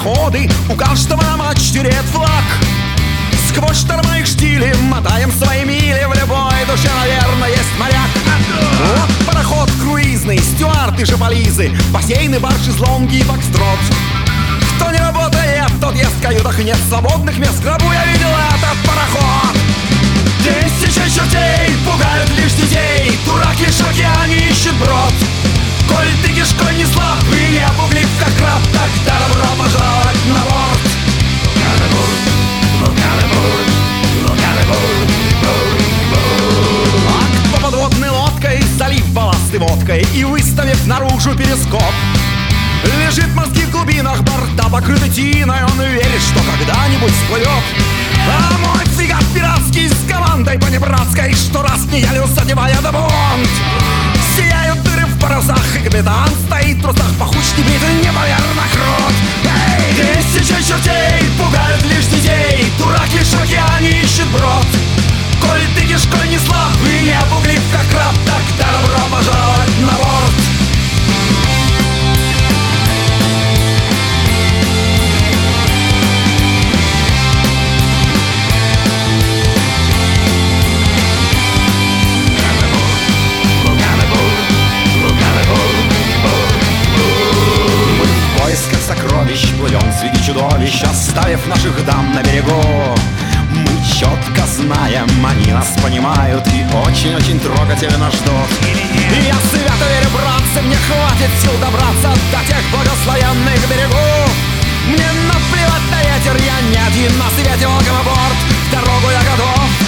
пароходы, у каждого на мачте ред флаг. Сквозь шторма их штили мотаем свои мили, в любой душе, наверное, есть моряк. Вот пароход круизный, стюарты же полизы, бассейны, бар, шезлонги и фокстрот. Кто не работает, тот ест в каютах, нет свободных мест. В гробу я видел этот пароход. Тысячи чертей пугают лишь детей, дурак лишь в океане ищет брод. Коль ты кишкой не слаб и не опуглив, как краб, тогда добро пожаловать на борт. Акт по подводной лодкой, залив балласты водкой и выставив наружу перископ. Лежит мозги в глубинах, борта покрыты тиной, он верит, что когда-нибудь всплывет. А мой фрегат пиратский с командой понебратской, что раз в неделю задевая до бунт. Сияют дыры в парусах, и капитан стоит в трусах, пахучный битый, неимоверно крут. Эй, тысячи чертей пугают лишь детей, дурак лишь в океане ищет брод. Коль ты кишкой не слаб и не опуглив, как краб, тогда добро пожаловать на борт. Сокровищ плывем среди чудовищ, оставив наших дам на берегу. Мы четко знаем, они нас понимают и очень-очень трогательно ждут. И я свято верю, братцы, мне хватит сил добраться до тех благословенных берегов. Мне наплевать на ветер, я не один на свете, welcome aboard, в дорогу я готов.